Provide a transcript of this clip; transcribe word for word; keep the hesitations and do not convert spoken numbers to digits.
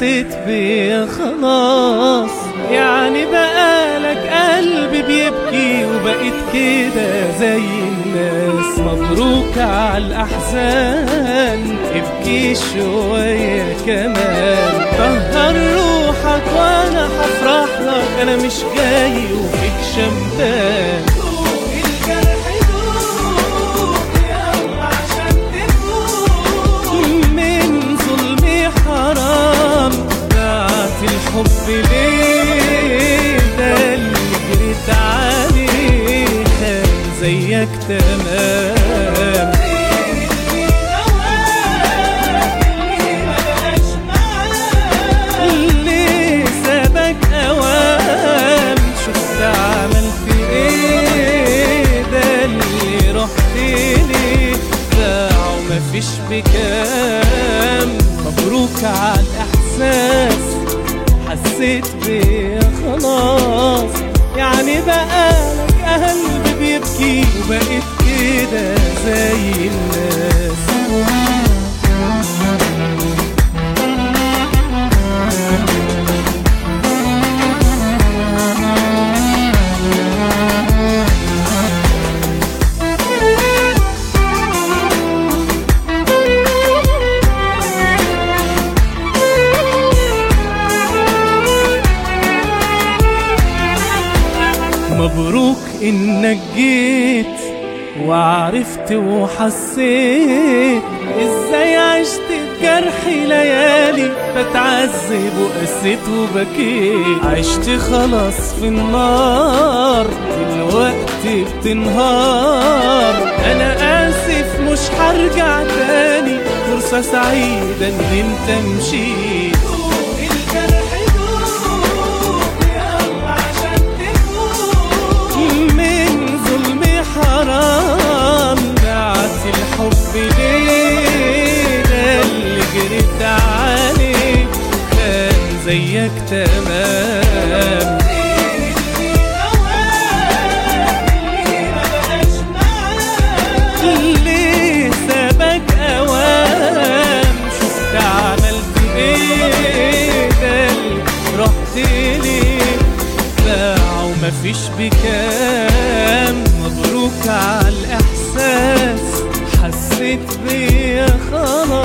حسيت بيا خلاص، يعني بقالك قلبي بيبكي وبقيت كده زي الناس. مبروك عالأحزان، ابكي شوية كمان، طهر روحك وانا هفرح لك، انا مش جاي وفيك شمتان. الحب ليه ده اللي جريت عليه كان زيك تمام. ليه سابك اوام، شفت عملت ايه، ده اللي رحت ليه باع ومفيش بكام. مبروك عالاحساس، حسيت بيا خلاص، يعني بقالك قلبي بيبكي وبقيت كده زي الناس. مبروك إنك جيت وعرفت وحسيت إزاي عشت بجرحي ليالي، بتعذب وقسيت وبكيت. عشت خلاص في النار دلوقتي بتنهار، أنا آسف مش هرجع تاني، فرصة سعيدة إن أنت مشيت. حرام بعت الحب ليه، ده اللي جريت عليه كان زيك تمام. ليه سابك اوام، شفت عملت ايه، ده اللي رحت ليه باع ومفيش بكام. مبروك عالاحساس، حسيت بيا خلاص.